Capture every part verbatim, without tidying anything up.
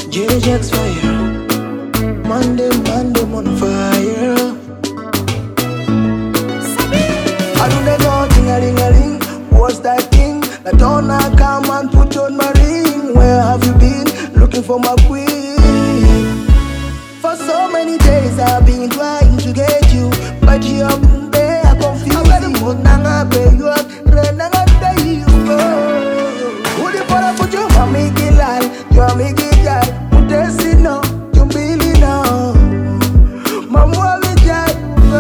J J's fire. Monday, Monday, I'm on fire. I do the go ting a ring a ring. What's that thing? That don't I come and put on my ring. Where have you been? Looking for my queen. For so many days I've been trying to get you, but you have been there confused. I better put nanga pay you up, renanga day you go. Who the fuck put you for me gilal? You are me gilal. Mutesi no, you really know. Mamma me jai,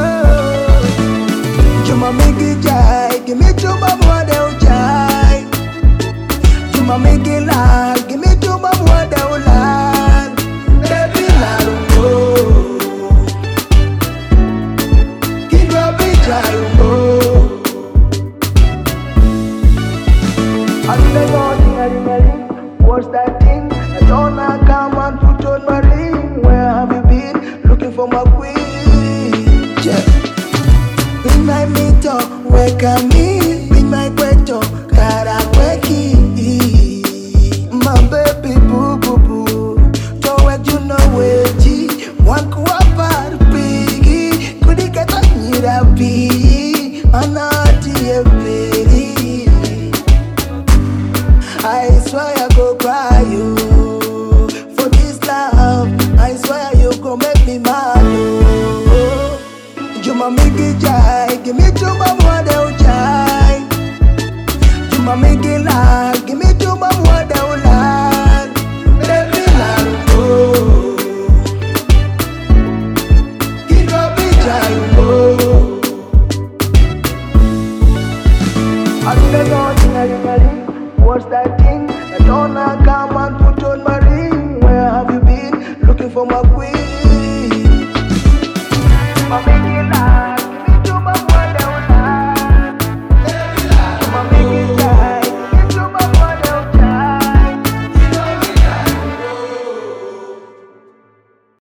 you ma me gilal. Give me two mamma de jai. You ma me gilal. Give me two mamma de ulal. Baby lalo. What's that thing? I don't know, come and put on my ring. Where have you been? Looking for my queen. Yeah. Bring my mito, wake up me. Bring my cueto, cara weki. My baby boo boo boo. Don't wait, you know where G. One kuapa pigi. Could you get a nirapi? Anati a baby. I swear I go cry you for this love. I swear you go make me mad. Oh. You ma make it jai, give me two my water jai. You ma make it lag, give me two my water lag. Baby lag, oh. Give up it jai, oh. I don't know, I don't know. What's that thing? I don't know, come and put on my ring. Where have you been? Looking for my